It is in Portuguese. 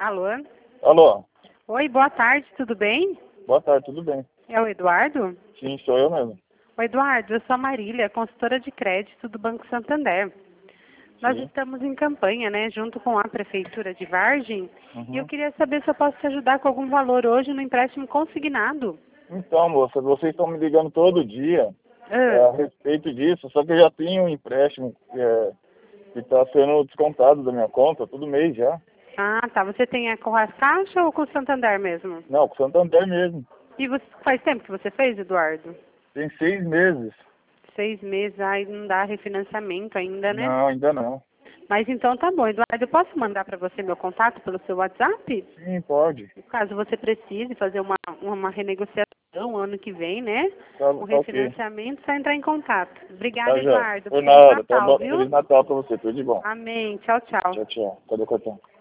Alô? Alô, Oi, boa tarde, tudo bem? boa tarde, tudo bem? É o Eduardo? Sim, sou eu mesmo. Oi, Eduardo, eu sou a Marília, consultora de crédito do Banco Santander. Nós Sim. estamos em campanha, né, junto com a Prefeitura de Vargem, e eu Uhum. queria saber se eu posso te ajudar com algum valor hoje no empréstimo consignado. Então, moça, vocês estão me ligando todo dia Ah, a respeito disso, só que eu já tenho um empréstimo que está sendo descontado da minha conta todo mês já. tá, você tem com as Caixa ou com o Santander mesmo? Não, com o Santander mesmo. E faz tempo que você fez, Eduardo? Tem 6 meses. 6 meses, ai, não dá refinanciamento ainda, né? Não, ainda não. Mas então tá bom, Eduardo, eu posso mandar para você meu contato pelo seu WhatsApp? Sim, pode. Caso você precise fazer uma renegociação ano que vem, né? Tá, Um tá ok. refinanciamento, só entrar em contato. Tá Obrigada, já. Eduardo. Por Feliz nada. Tá Natal, bom. viu? Feliz Natal pra você. Tudo de bom. Amém. Tchau, tchau. Tchau, tchau. Cadê o cartão?